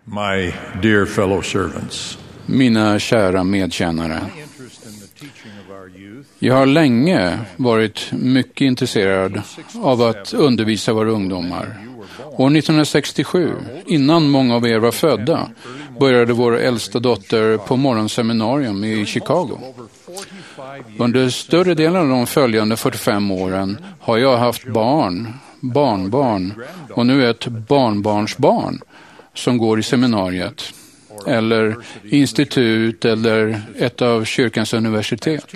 My dear fellow servants, Mina kära medtjänare, jag har länge varit mycket intresserad av att undervisa våra ungdomar. År 1967, innan många av er var födda, började vår äldsta dotter på morgonseminarium i Chicago. Under större delen av de följande 45 åren har jag haft barn, barnbarn och nu ett barnbarnsbarn som går i seminariet eller institut eller ett av kyrkans universitet.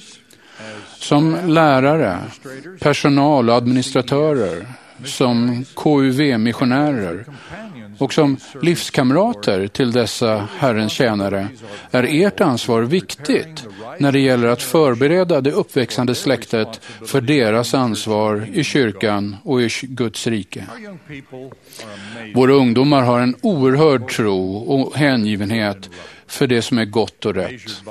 Som lärare, personal och administratörer, som KUV-missionärer och som livskamrater till dessa Herrens tjänare är ert ansvar viktigt när det gäller att förbereda det uppväxande släktet för deras ansvar i kyrkan och i Guds rike. Våra ungdomar har en oerhörd tro och hängivenhet för det som är gott och rätt.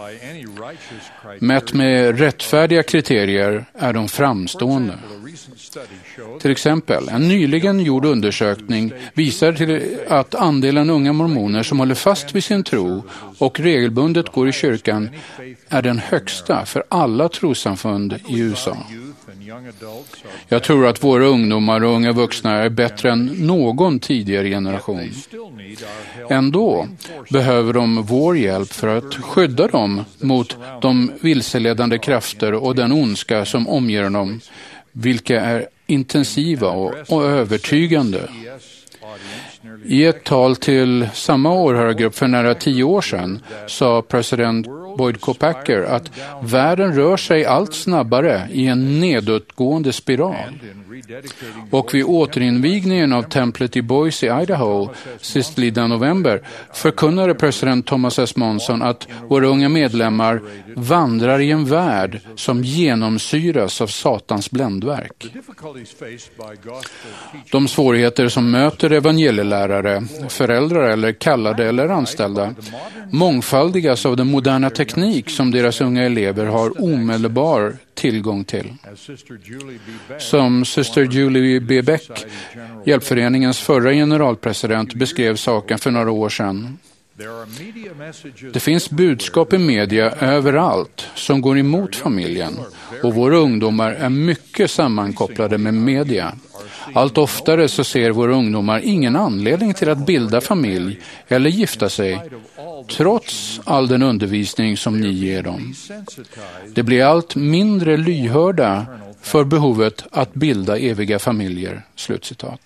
Mätt med rättfärdiga kriterier är de framstående. Till exempel, en nyligen gjord undersökning visar till att andelen unga mormoner som håller fast vid sin tro och regelbundet går i kyrkan är den högsta för alla trossamfund i USA. Jag tror att våra ungdomar och unga vuxna är bättre än någon tidigare generation. Ändå behöver de vår hjälp för att skydda dem mot de vilseledande krafter och den ondska som omger dem, vilka är intensiva och övertygande. I ett tal till samma åhörargrupp för nära 10 år sedan sa president Boyd K. Packer att världen rör sig allt snabbare i en nedåtgående spiral. Och vid återinvigningen av templet i Boise, Idaho, sistlidna november, förkunnade president Thomas S. Monson att våra unga medlemmar vandrar i en värld som genomsyras av Satans bländverk. De svårigheter som möter evangelielärare, föräldrar eller kallade eller anställda mångfaldigas av den moderna teknik som deras unga elever har omedelbar tillgång till. Som Syster Julie B. Beck, Hjälpföreningens förra generalpresident, beskrev saken för några år sedan. Det finns budskap i media överallt som går emot familjen, och våra ungdomar är mycket sammankopplade med media. Allt oftare så ser våra ungdomar ingen anledning till att bilda familj eller gifta sig, trots all den undervisning som ni ger dem. Det blir allt mindre lyhörda för behovet att bilda eviga familjer. Slutcitat.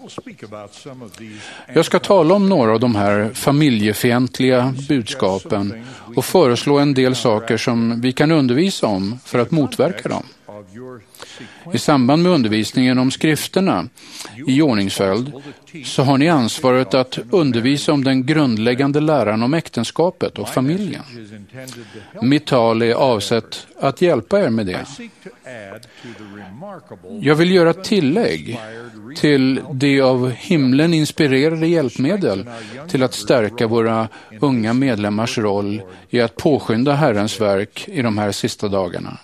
Jag ska tala om några av de här familjefientliga budskapen och föreslå en del saker som vi kan undervisa om för att motverka dem. I samband med undervisningen om skrifterna i ordningsföljd så har ni ansvaret att undervisa om den grundläggande läran om äktenskapet och familjen. Mitt tal är avsett att hjälpa er med det. Jag vill göra tillägg till det av himlen inspirerade hjälpmedel till att stärka våra unga medlemmars roll i att påskynda Herrens verk i de här sista dagarna.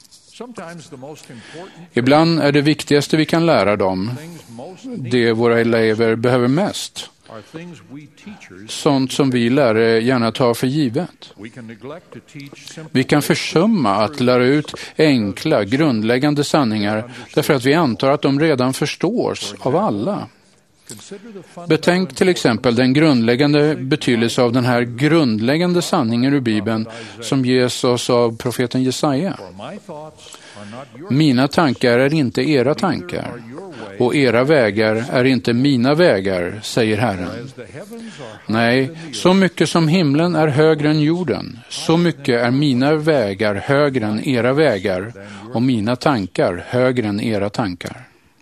Ibland är det viktigaste vi kan lära dem det våra elever behöver mest. Sånt som vi lärare gärna tar för givet. Vi kan försumma att lära ut enkla, grundläggande sanningar därför att vi antar att de redan förstås av alla. Betänk till exempel den grundläggande betydelse av den här grundläggande sanningen ur Bibeln som ges oss av profeten Jesaja. Mina tankar är inte era tankar, och era vägar är inte mina vägar, säger Herren. Nej, så mycket som himlen är högre än jorden, så mycket är mina vägar högre än era vägar, och mina tankar högre än era tankar.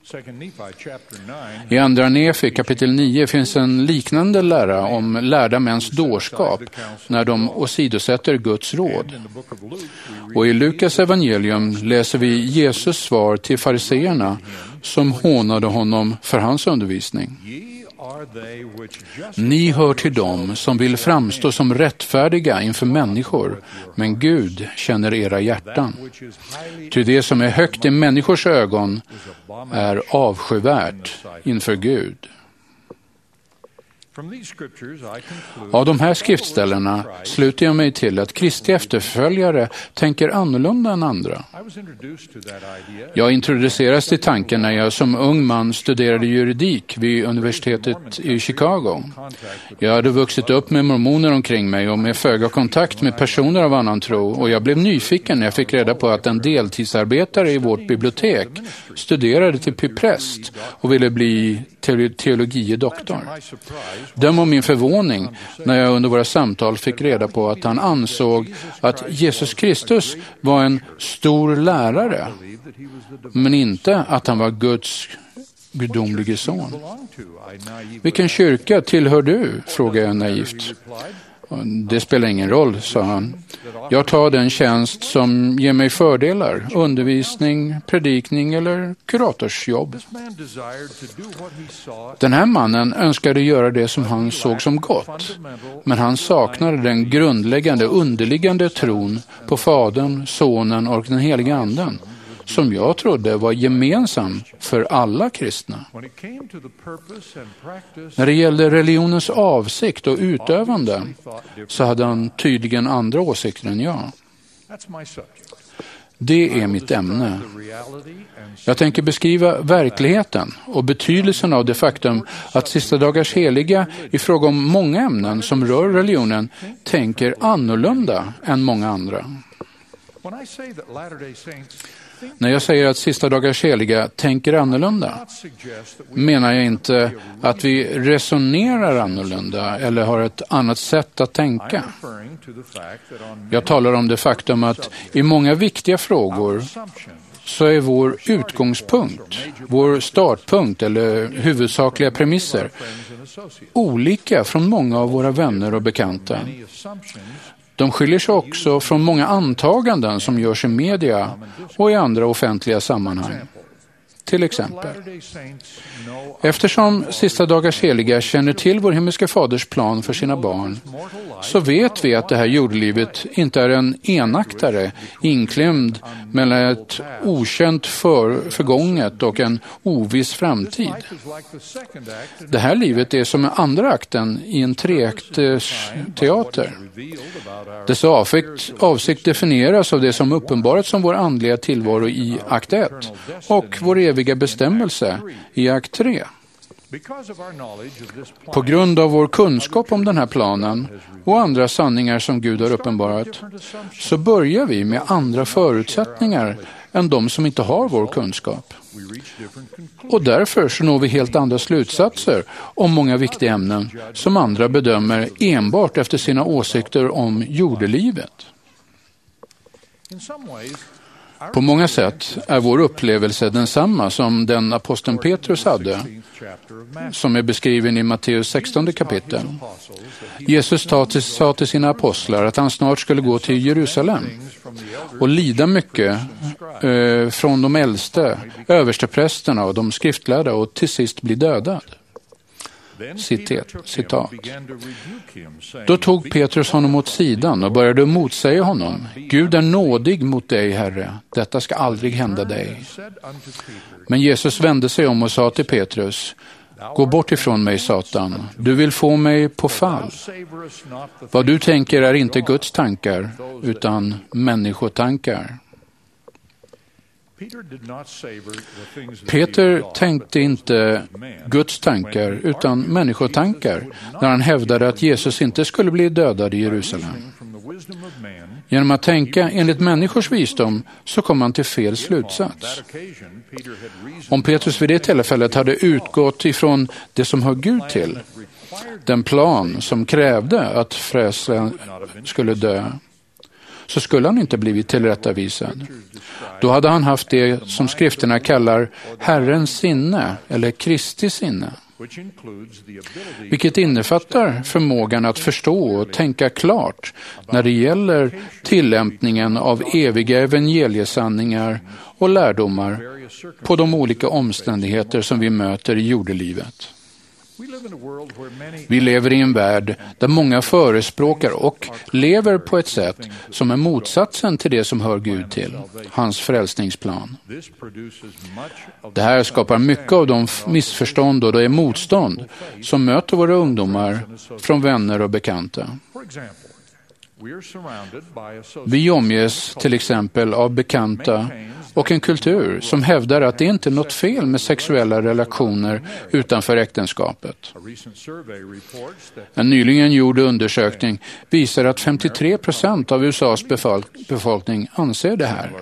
I andra Nefi kapitel 9 finns en liknande lära om lärda mäns dårskap när de åsidosätter Guds råd. Och i Lukas evangelium läser vi Jesus svar till fariseerna som hånade honom för hans undervisning. Ni hör till dem som vill framstå som rättfärdiga inför människor, men Gud känner era hjärtan. Ty det som är högt i människors ögon är avskyvärt inför Gud. Av de här skriftställena sluter jag mig till att Kristi efterföljare tänker annorlunda än andra. Jag introduceras till tanken när jag som ung man studerade juridik vid universitetet i Chicago. Jag hade vuxit upp med mormoner omkring mig och med föga kontakt med personer av annan tro, och jag blev nyfiken när jag fick reda på att en deltidsarbetare i vårt bibliotek studerade till präst och ville bli teologie doktor. Den var min förvåning när jag under våra samtal fick reda på att han ansåg att Jesus Kristus var en stor lärare, men inte att han var Guds gudomlige son. Vilken kyrka tillhör du? Frågade jag naivt. Det spelar ingen roll, sa han. Jag tar den tjänst som ger mig fördelar, undervisning, predikning eller kuratorsjobb. Den här mannen önskade göra det som han såg som gott, men han saknade den grundläggande, underliggande tron på Fadern, Sonen och den heliga Anden, som jag trodde var gemensam för alla kristna. När det gällde religionens avsikt och utövande så hade han tydligen andra åsikter än jag. Det är mitt ämne. Jag tänker beskriva verkligheten och betydelsen av det faktum att Sista dagars heliga i fråga om många ämnen som rör religionen tänker annorlunda än många andra. När jag säger att Sista dagars heliga tänker annorlunda menar jag inte att vi resonerar annorlunda eller har ett annat sätt att tänka. Jag talar om det faktum att i många viktiga frågor så är vår utgångspunkt, vår startpunkt eller huvudsakliga premisser olika från många av våra vänner och bekanta. De skiljer sig också från många antaganden som görs i media och i andra offentliga sammanhang. Till exempel, eftersom Sista dagars heliga känner till vår himmelska faders plan för sina barn, så vet vi att det här jordlivet inte är en enaktare inklämd mellan ett okänt förgånget och en oviss framtid. Det här livet är som en andra akten i en treaktsteater. Dess avsikt definieras av det som uppenbarats som vår andliga tillvaro i akt 1 och vår eviga bestämmelse i akt 3. På grund av vår kunskap om den här planen och andra sanningar som Gud har uppenbarat så börjar vi med andra förutsättningar än de som inte har vår kunskap. Och därför så når vi helt andra slutsatser om många viktiga ämnen som andra bedömer enbart efter sina åsikter om jordelivet. På många sätt är vår upplevelse densamma som den aposteln Petrus hade, som är beskriven i Matteus 16 kapitel. Jesus sa till sina apostlar att han snart skulle gå till Jerusalem och lida mycket från de äldste, översteprästerna och de skriftlärda och till sist bli dödad. Citat. Då tog Petrus honom åt sidan och började motsäga honom. Gud är nådig mot dig, Herre. Detta ska aldrig hända dig. Men Jesus vände sig om och sa till Petrus: gå bort ifrån mig, Satan. Du vill få mig på fall. Vad du tänker är inte Guds tankar, utan människotankar. Peter tänkte inte Guds tankar utan människotankar när han hävdade att Jesus inte skulle bli dödad i Jerusalem. Genom att tänka enligt människors visdom så kom han till fel slutsats. Om Petrus vid det tillfället hade utgått ifrån det som hör Gud till, den plan som krävde att frälsaren skulle dö, så skulle han inte blivit tillrättavisad. Då hade han haft det som skrifterna kallar Herrens sinne eller Kristi sinne, vilket innefattar förmågan att förstå och tänka klart när det gäller tillämpningen av eviga evangeliesanningar och lärdomar på de olika omständigheter som vi möter i jordelivet. Vi lever i en värld där många förespråkar och lever på ett sätt som är motsatsen till det som hör Gud till, hans frälsningsplan. Det här skapar mycket av de missförstånd och det motstånd som möter våra ungdomar från vänner och bekanta. Vi omges till exempel av bekanta och en kultur som hävdar att det inte är något fel med sexuella relationer utanför äktenskapet. En nyligen gjord undersökning visar att 53% av USAs befolkning anser det här.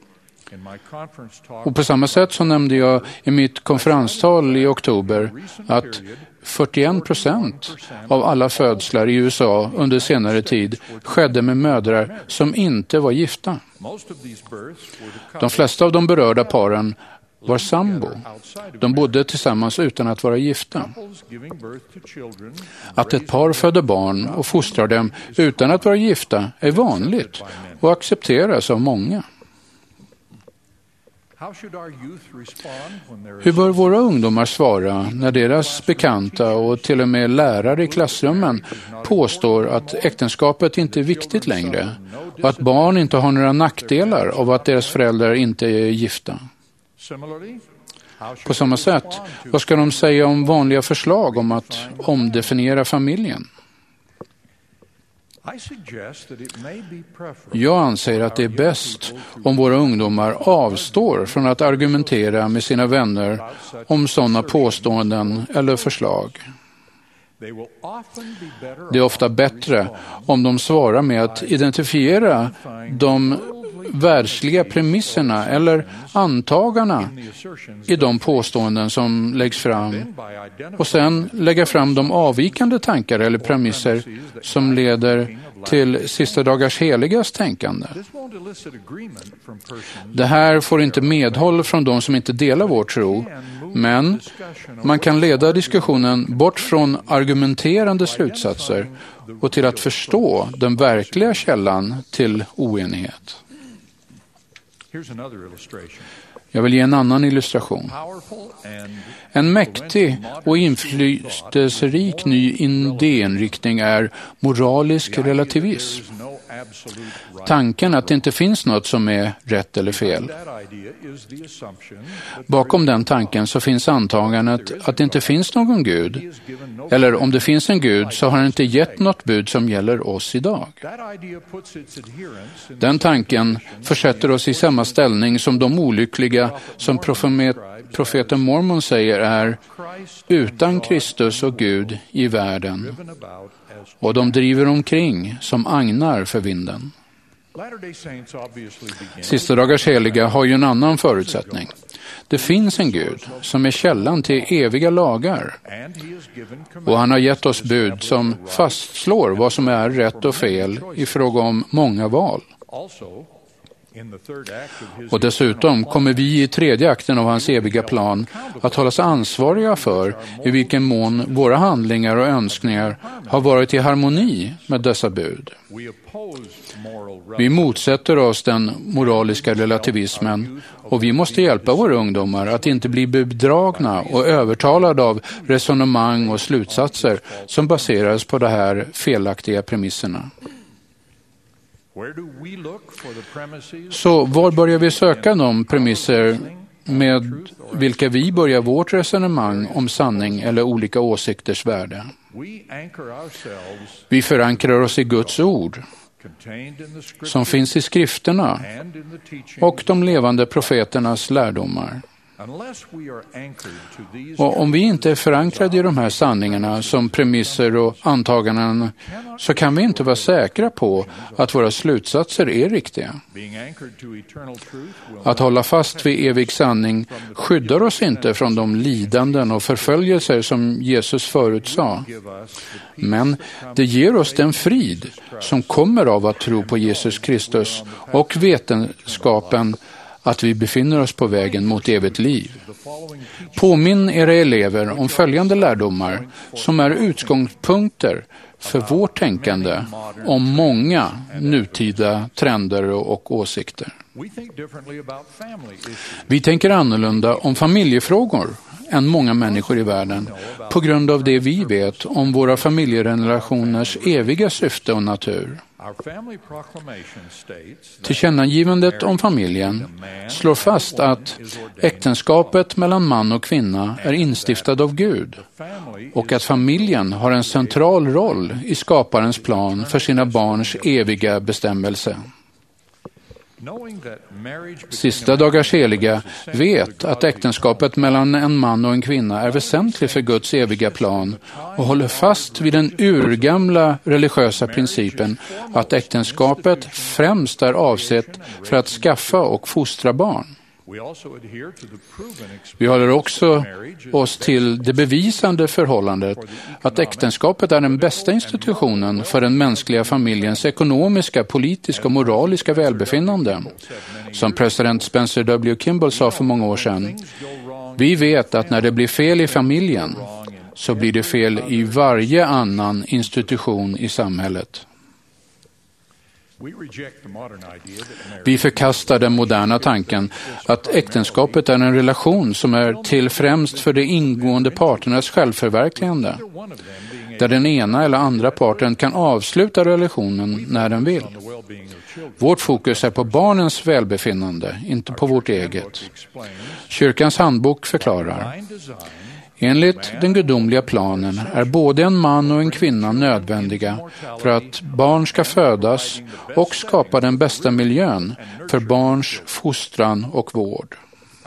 Och på samma sätt så nämnde jag i mitt konferenstal i oktober att 41% av alla födslar i USA under senare tid skedde med mödrar som inte var gifta. De flesta av de berörda paren var sambo. De bodde tillsammans utan att vara gifta. Att ett par föder barn och fostrar dem utan att vara gifta är vanligt och accepteras av många. Hur bör våra ungdomar svara när deras bekanta och till och med lärare i klassrummen påstår att äktenskapet inte är viktigt längre och att barn inte har några nackdelar av att deras föräldrar inte är gifta? På samma sätt, vad ska de säga om vanliga förslag om att omdefiniera familjen? Jag anser att det är bäst om våra ungdomar avstår från att argumentera med sina vänner om sådana påståenden eller förslag. Det är ofta bättre om de svarar med att identifiera de världsliga premisserna eller antagandena i de påståenden som läggs fram och sen lägga fram de avvikande tankar eller premisser som leder till sista dagars heligas tänkande. Det här får inte medhåll från de som inte delar vår tro, men man kan leda diskussionen bort från argumenterande slutsatser och till att förstå den verkliga källan till oenighet. Jag vill ge en annan illustration. En mäktig och inflytelserik ny idéinriktning är moralisk relativism. Tanken att det inte finns något som är rätt eller fel. Bakom den tanken så finns antagandet att det inte finns någon Gud. Eller om det finns en Gud så har han inte gett något bud som gäller oss idag. Den tanken försätter oss i samma ställning som de olyckliga som profeten Mormon säger är utan Kristus och Gud i världen. Och de driver omkring som agnar för vinden. Sista dagars heliga har ju en annan förutsättning. Det finns en Gud som är källan till eviga lagar. Och han har gett oss bud som fastslår vad som är rätt och fel i fråga om många val. Och dessutom kommer vi i tredje akten av hans eviga plan att hållas ansvariga för i vilken mån våra handlingar och önskningar har varit i harmoni med dessa bud. Vi motsätter oss den moraliska relativismen och vi måste hjälpa våra ungdomar att inte bli bedragna och övertalade av resonemang och slutsatser som baseras på de här felaktiga premisserna. Så var börjar vi söka de premisser med vilka vi börjar vårt resonemang om sanning eller olika åsikters värde? Vi förankrar oss i Guds ord som finns i skrifterna och de levande profeternas lärdomar. Och om vi inte är förankrade i de här sanningarna som premisser och antaganden så kan vi inte vara säkra på att våra slutsatser är riktiga. Att hålla fast vid evig sanning skyddar oss inte från de lidanden och förföljelser som Jesus förutsade. Men det ger oss den frid som kommer av att tro på Jesus Kristus och vetenskapen att vi befinner oss på vägen mot evigt liv. Påminn era elever om följande lärdomar som är utgångspunkter för vårt tänkande om många nutida trender och åsikter. Vi tänker annorlunda om familjefrågor än många människor i världen på grund av det vi vet om våra familjerelationers eviga syfte och natur. Tillkännagivandet om familjen slår fast att äktenskapet mellan man och kvinna är instiftad av Gud och att familjen har en central roll i skaparens plan för sina barns eviga bestämmelse. Sista dagars heliga vet att äktenskapet mellan en man och en kvinna är väsentligt för Guds eviga plan och håller fast vid den urgamla religiösa principen att äktenskapet främst är avsett för att skaffa och fostra barn. Vi håller också oss till det bevisande förhållandet att äktenskapet är den bästa institutionen för den mänskliga familjens ekonomiska, politiska och moraliska välbefinnande. Som president Spencer W. Kimball sa för många år sedan, vi vet att när det blir fel i familjen så blir det fel i varje annan institution i samhället. Vi förkastar den moderna tanken att äktenskapet är en relation som är till främst för de ingående parternas självförverkligande, där den ena eller andra parten kan avsluta relationen när den vill. Vårt fokus är på barnens välbefinnande, inte på vårt eget. Kyrkans handbok förklarar: enligt den gudomliga planen är både en man och en kvinna nödvändiga för att barn ska födas och skapa den bästa miljön för barns fostran och vård.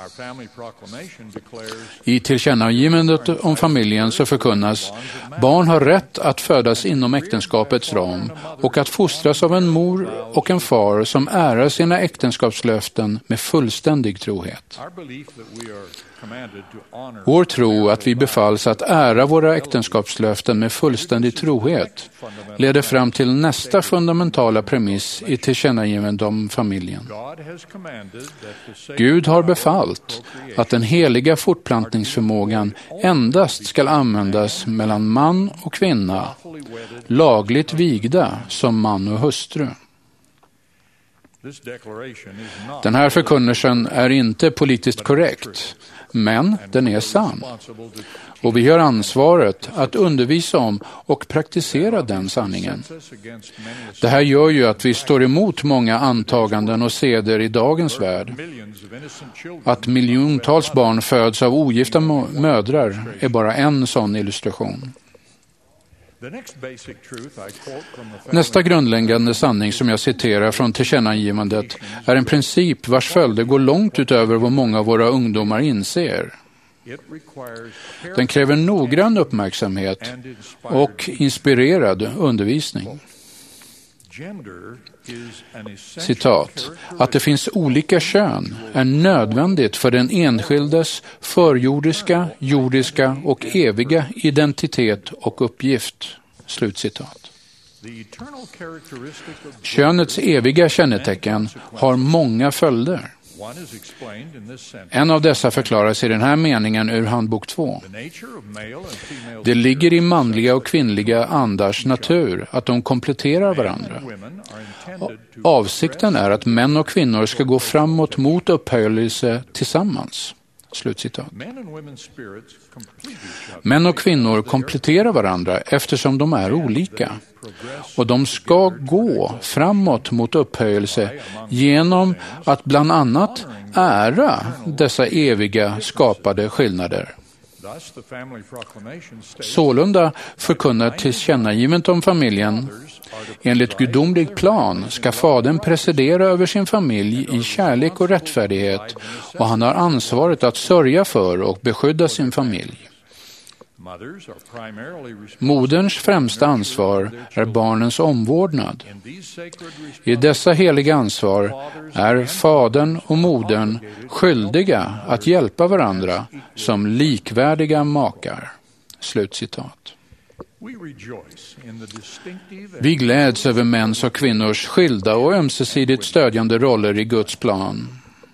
I tillkännagivandet om familjen så förkunnas: barn har rätt att födas inom äktenskapets ram och att fostras av en mor och en far som ärar sina äktenskapslöften med fullständig trohet. Vår tro att vi befalls att ära våra äktenskapslöften med fullständig trohet leder fram till nästa fundamentala premiss i tillkännagivandet om familjen. Gud har befallt att den heliga fortplantningsförmågan endast ska användas mellan man och kvinna, lagligt vigda som man och hustru. Den här förkunnelsen är inte politiskt korrekt, men den är sann. Och vi har ansvaret att undervisa om och praktisera den sanningen. Det här gör ju att vi står emot många antaganden och seder i dagens värld. Att miljontals barn föds av ogifta mödrar är bara en sån illustration. Nästa grundläggande sanning som jag citerar från tillkännagivandet är en princip vars följder går långt utöver vad många av våra ungdomar inser. Den kräver noggrann uppmärksamhet och inspirerad undervisning. Citat: att det finns olika kön är nödvändigt för den enskildes förjordiska, jordiska och eviga identitet och uppgift. Slutcitat. Könets eviga kännetecken har många följder. En av dessa förklaras i den här meningen ur handbok 2. Det ligger i manliga och kvinnliga andars natur att de kompletterar varandra. Avsikten är att män och kvinnor ska gå framåt mot upphöjelse tillsammans. Slutcitat. Män och kvinnor kompletterar varandra eftersom de är olika. Och de ska gå framåt mot upphöjelse genom att bland annat ära dessa eviga skapade skillnader. Sålunda förkunnar tillkännagivandet om familjen: enligt gudomlig plan ska fadern presidera över sin familj i kärlek och rättfärdighet, och han har ansvaret att sörja för och beskydda sin familj. Moderns främsta ansvar är barnens omvårdnad. I dessa heliga ansvar är fadern och modern skyldiga att hjälpa varandra som likvärdiga makar. Slutcitat. Vi gläds över mäns och kvinnors skilda och ömsesidigt stödjande roller i Guds plan.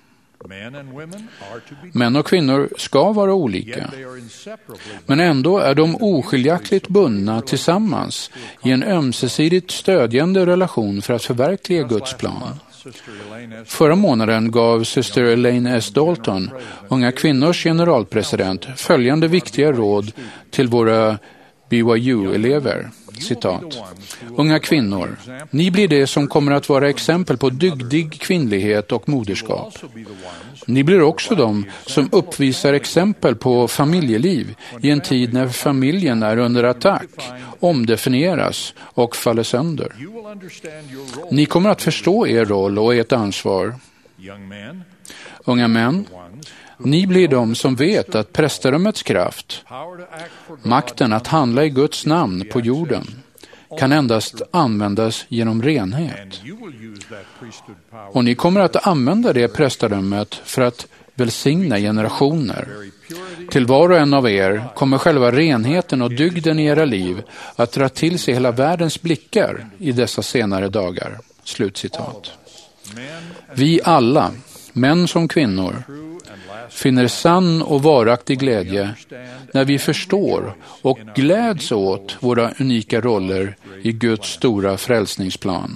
Män och kvinnor ska vara olika, men ändå är de oskiljaktigt bundna tillsammans i en ömsesidigt stödjande relation för att förverkliga Guds plan. Förra månaden gav syster Elaine S. Dalton, Unga kvinnors generalpresident, följande viktiga råd till våra BYU-elever. Citat. Unga kvinnor, ni blir det som kommer att vara exempel på dygdig kvinnlighet och moderskap. Ni blir också de som uppvisar exempel på familjeliv i en tid när familjen är under attack, omdefinieras och faller sönder. Ni kommer att förstå er roll och ert ansvar. Unga män, ni blir de som vet att prästerumets kraft, makten att handla i Guds namn på jorden, kan endast användas genom renhet. Och ni kommer att använda det prästerummet för att välsigna generationer. Till var och en av er kommer själva renheten och dygden i era liv att dra till sig hela världens blickar i dessa senare dagar. Slutcitat. Vi alla, män som kvinnor, finner sann och varaktig glädje när vi förstår och gläds åt våra unika roller i Guds stora frälsningsplan.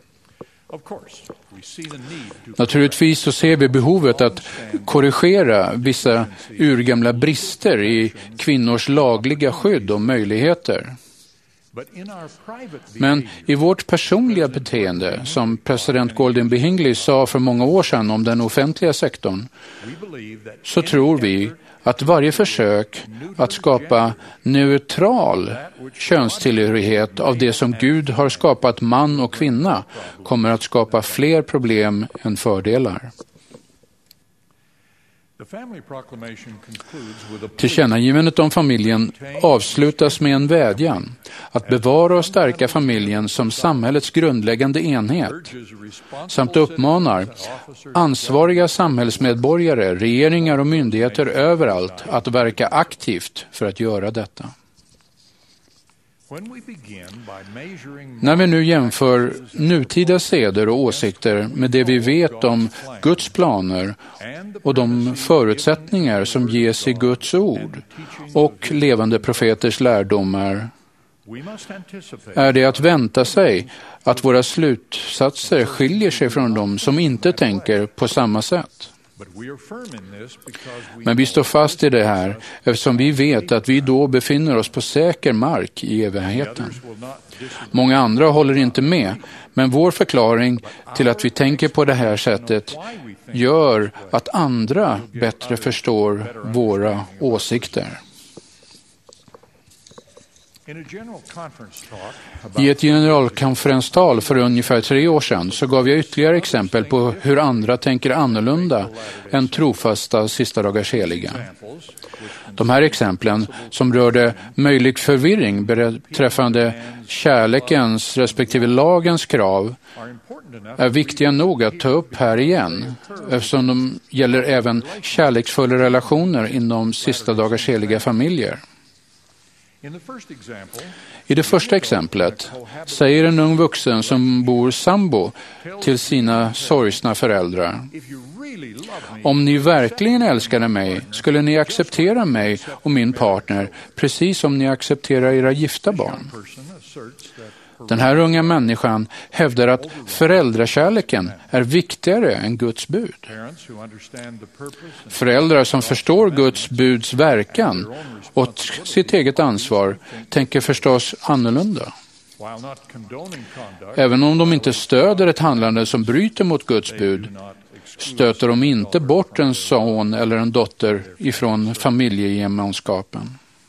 Naturligtvis så ser vi behovet att korrigera vissa urgamla brister i kvinnors lagliga skydd och möjligheter. Men i vårt personliga beteende, som president Gordon B. Hinckley sa för många år sedan om den offentliga sektorn, så tror vi att varje försök att skapa neutral könstillhörighet av det som Gud har skapat man och kvinna kommer att skapa fler problem än fördelar. Tillkännagivandet om familjen avslutas med en vädjan att bevara och stärka familjen som samhällets grundläggande enhet samt uppmanar ansvariga samhällsmedborgare, regeringar och myndigheter överallt att verka aktivt för att göra detta. När vi nu jämför nutida seder och åsikter med det vi vet om Guds planer och de förutsättningar som ges i Guds ord och levande profeters lärdomar, är det att vänta sig att våra slutsatser skiljer sig från dem som inte tänker på samma sätt. Men vi står fast i det här eftersom vi vet att vi då befinner oss på säker mark i evigheten. Många andra håller inte med, men vår förklaring till att vi tänker på det här sättet gör att andra bättre förstår våra åsikter. I ett generalkonferenstal för ungefär 3 år sedan så gav jag ytterligare exempel på hur andra tänker annorlunda än trofasta sista dagars heliga. De här exemplen som rörde möjlig förvirring beträffande kärlekens respektive lagens krav är viktiga nog att ta upp här igen, eftersom de gäller även kärleksfulla relationer inom sista dagars heliga familjer. I det första exemplet säger en ung vuxen som bor sambo till sina sorgsna föräldrar: om ni verkligen älskade mig skulle ni acceptera mig och min partner precis som ni accepterar era gifta barn. Den här unga människan hävdar att föräldrakärleken är viktigare än Guds bud. Föräldrar som förstår Guds buds verkan och sitt eget ansvar tänker förstås annorlunda. Även om de inte stöder ett handlande som bryter mot Guds bud, stöter de inte bort en son eller en dotter ifrån familjegemenskapen.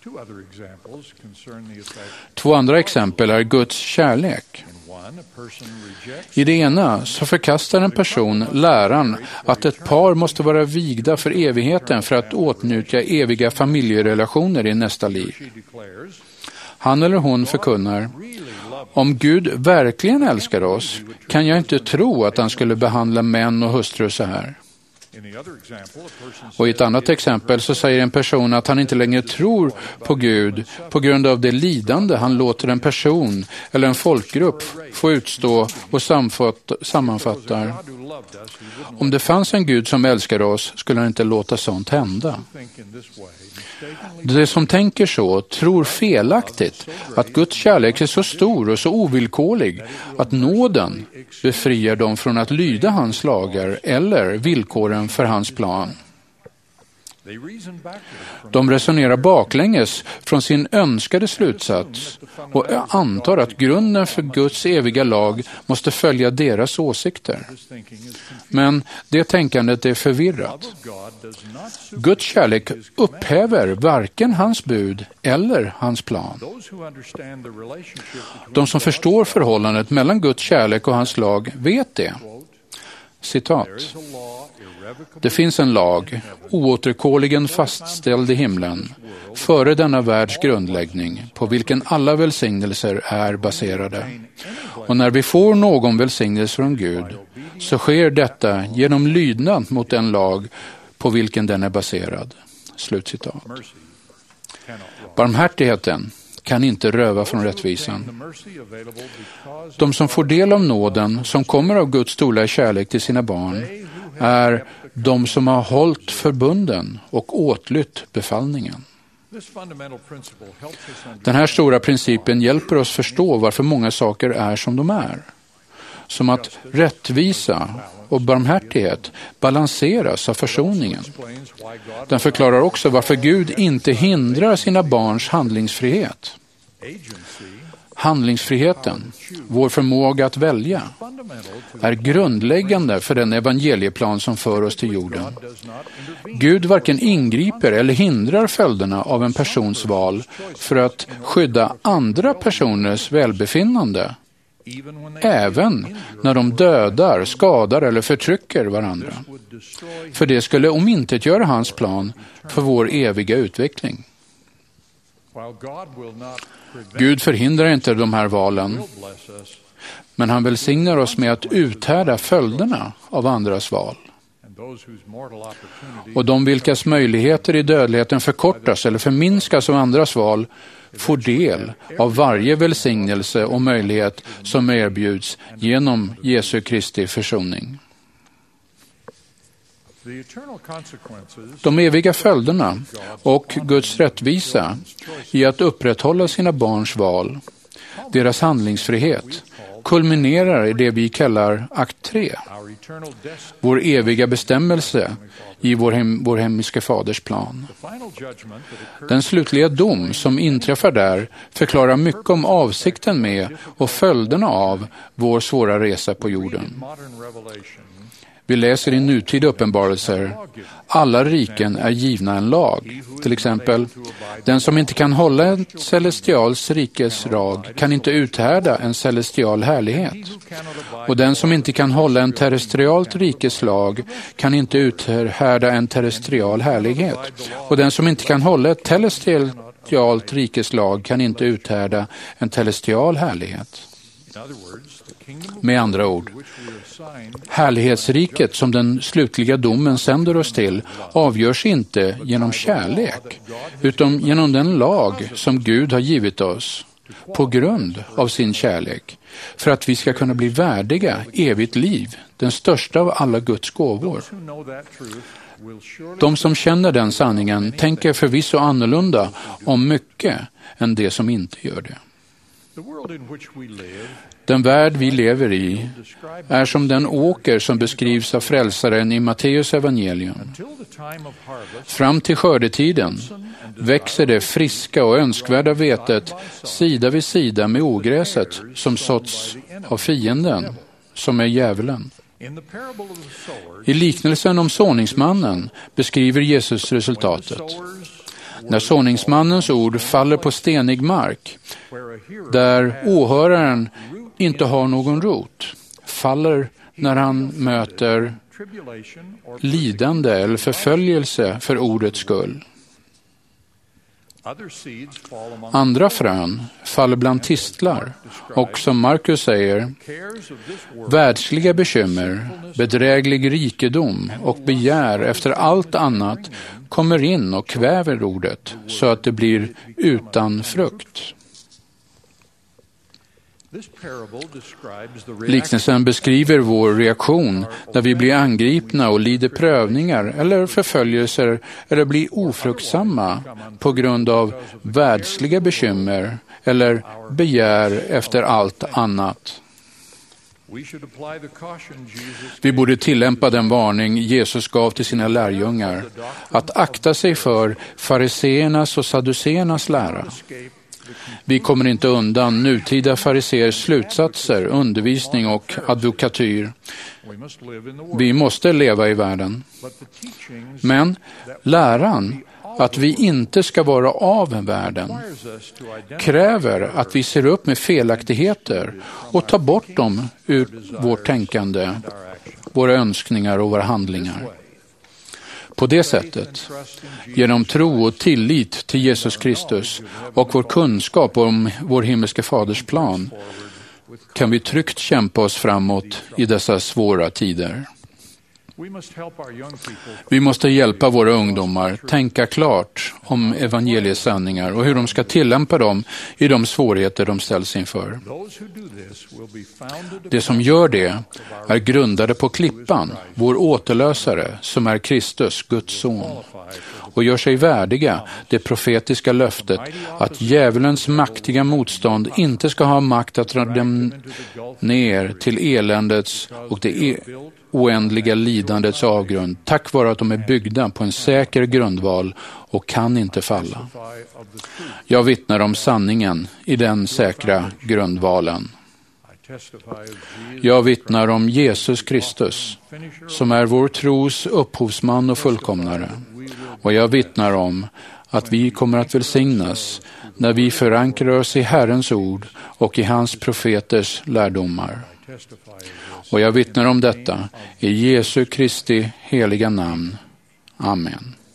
2 andra exempel är Guds kärlek. I det ena så förkastar en person läran att ett par måste vara vigda för evigheten för att åtnjuta eviga familjerelationer i nästa liv. Han eller hon förkunnar: om Gud verkligen älskar oss kan jag inte tro att han skulle behandla män och hustrur så här. Och i ett annat exempel så säger en person att han inte längre tror på Gud på grund av det lidande han låter en person eller en folkgrupp få utstå och sammanfattar: Om det fanns en Gud som älskar oss skulle han inte låta sånt hända. De som tänker så tror felaktigt att Guds kärlek är så stor och så ovillkorlig att nåden befriar dem från att lyda hans lagar eller villkoren för hans plan. De resonerar baklänges från sin önskade slutsats och antar att grunden för Guds eviga lag måste följa deras åsikter. Men det tänkandet är förvirrat. Guds kärlek upphäver varken hans bud eller hans plan. De som förstår förhållandet mellan Guds kärlek och hans lag vet det. Citat. Det finns en lag, oåterkårligen fastställd i himlen, före denna världs grundläggning, på vilken alla välsignelser är baserade. Och när vi får någon välsignelse från Gud, så sker detta genom lydnad mot den lag på vilken den är baserad. Slutcitat. Barmhärtigheten kan inte röva från rättvisan. De som får del av nåden som kommer av Guds stora kärlek till sina barn är de som har hållit förbunden och åtlytt befallningen. Den här stora principen hjälper oss förstå varför många saker är som de är. Som att rättvisa och barmhärtighet balanseras av försoningen. Den förklarar också varför Gud inte hindrar sina barns handlingsfrihet. Handlingsfriheten, vår förmåga att välja, är grundläggande för den evangelieplan som för oss till jorden. Gud varken ingriper eller hindrar följderna av en persons val för att skydda andra personers välbefinnande, även när de dödar, skadar eller förtrycker varandra. För det skulle omintetgöra hans plan för vår eviga utveckling. Gud förhindrar inte de här valen, men han välsignar oss med att uthärda följderna av andras val. Och de vilkas möjligheter i dödligheten förkortas eller förminskas av andras val får del av varje välsignelse och möjlighet som erbjuds genom Jesu Kristi försoning. De eviga följderna och Guds rättvisa i att upprätthålla sina barns val, deras handlingsfrihet, kulminerar i det vi kallar akt 3, vår eviga bestämmelse i vår himmelske faders plan. Den slutliga dom som inträffar där förklarar mycket om avsikten med och följderna av vår svåra resa på jorden. Vi läser i nutida uppenbarelser, alla riken är givna en lag. Till exempel, den som inte kan hålla en celestials rikes lag kan inte uthärda en celestial härlighet. Och den som inte kan hålla en terrestrialt rikes lag kan inte uthärda en terrestrial härlighet. Och den som inte kan hålla ett celestialt rikes lag kan inte uthärda en celestial härlighet. Med andra ord, härlighetsriket som den slutliga domen sänder oss till avgörs inte genom kärlek, utan genom den lag som Gud har givit oss på grund av sin kärlek, för att vi ska kunna bli värdiga evigt liv, den största av alla Guds gåvor. De som känner den sanningen tänker förvisso annorlunda om mycket än det som inte gör det. Den värld vi lever i är som den åker som beskrivs av frälsaren i Matteus evangelium. Fram till skördetiden växer det friska och önskvärda vetet sida vid sida med ogräset som såtts av fienden, som är djävulen. I liknelsen om såningsmannen beskriver Jesus resultatet. När såningsmannens ord faller på stenig mark, där åhöraren inte har någon rot, faller när han möter lidande eller förföljelse för ordets skull. Andra frön faller bland tistlar och, som Markus säger, världsliga bekymmer, bedräglig rikedom och begär efter allt annat kommer in och kväver ordet så att det blir utan frukt. Liknelsen beskriver vår reaktion när vi blir angripna och lider prövningar eller förföljelser eller blir ofruktsamma på grund av världsliga bekymmer eller begär efter allt annat. Vi borde tillämpa den varning Jesus gav till sina lärjungar att akta sig för fariseernas och sadduceernas lära. Vi kommer inte undan nutida fariseers slutsatser, undervisning och advokatyr. Vi måste leva i världen. Men läran att vi inte ska vara av världen kräver att vi ser upp med felaktigheter och tar bort dem ur vårt tänkande, våra önskningar och våra handlingar. På det sättet, genom tro och tillit till Jesus Kristus och vår kunskap om vår himmelske faders plan, kan vi tryggt kämpa oss framåt i dessa svåra tider. Vi måste hjälpa våra ungdomar tänka klart om evangeliets sanningar och hur de ska tillämpa dem i de svårigheter de ställs inför. Det som gör det är grundade på klippan, vår återlösare, som är Kristus, Guds son, och gör sig värdiga det profetiska löftet att djävulens maktiga motstånd inte ska ha makt att dra dem ner till eländets och det oändliga lidandets avgrund, tack vare att de är byggda på en säker grundval och kan inte falla. Jag vittnar om sanningen i den säkra grundvalen. Jag vittnar om Jesus Kristus, som är vår tros upphovsman och fullkomnare. Och jag vittnar om att vi kommer att välsignas när vi förankrar oss i Herrens ord och i hans profeters lärdomar. Och jag vittnar om detta i Jesu Kristi heliga namn. Amen.